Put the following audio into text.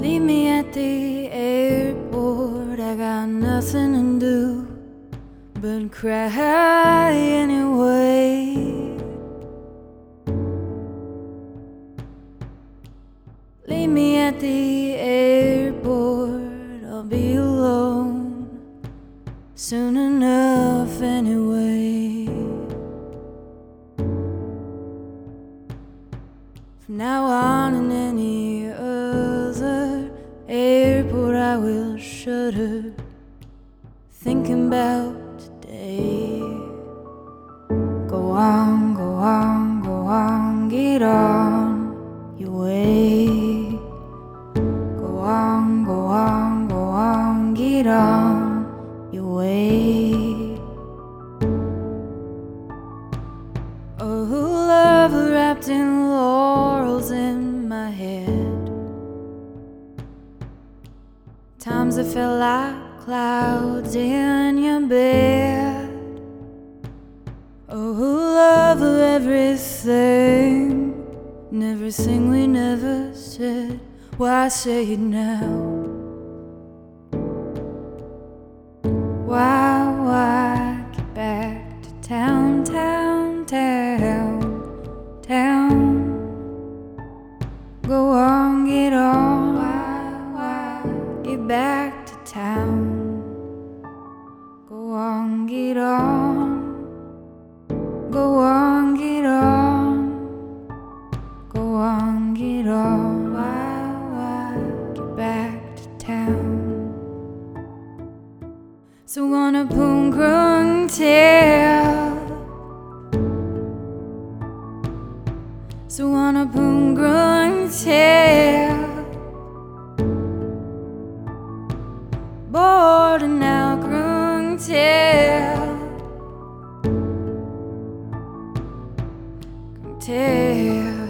Leave me at the airport, I got nothing to do but cry anyway. Leave me at the airport, I'll be alone soon enough anyway. From now on in any other airport I will shudder thinking about today. Go on, go on, go on, get on your way. Go on, go on, go on, get on your way. Oh, love wrapped in laurels in my head. Times I felt like clouds in your bed. Oh, love of everything, and everything we never said. Why say it now? Why get back to town, town, town, town? Go on, get on. Why get back to town? Go on, get on. Go on, get on. Go on, get on. Why get back to town? So wanna boom grung tail. So wanna boom grung tail. Bored and now grung tail. Grung tail.